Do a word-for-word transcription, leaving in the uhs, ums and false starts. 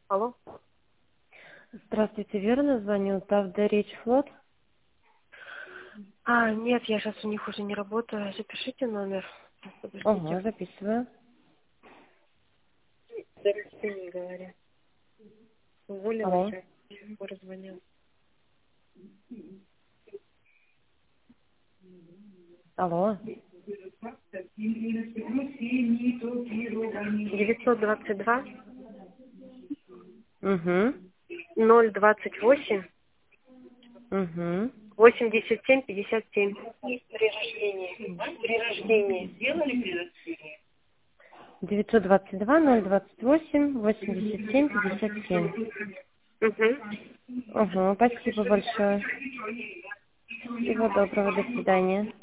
Алло. Здравствуйте, верно звоню? Правда, речь флот? А, нет, я сейчас у них уже не работаю. Запишите номер. Ага, Подождите. записываю. Дорогие, говоря. Уволилась, Алло. а скоро звонил. Алло. девятьсот двадцать два Угу. ноль двадцать восемь Угу. восемьдесят семь пятьдесят семь. При рождении. При рождении. Сделали при рождении? девятьсот двадцать два ноль двадцать восемь восемьдесят семь пятьдесят семь. Угу. Угу, спасибо большое. Всего доброго, до свидания.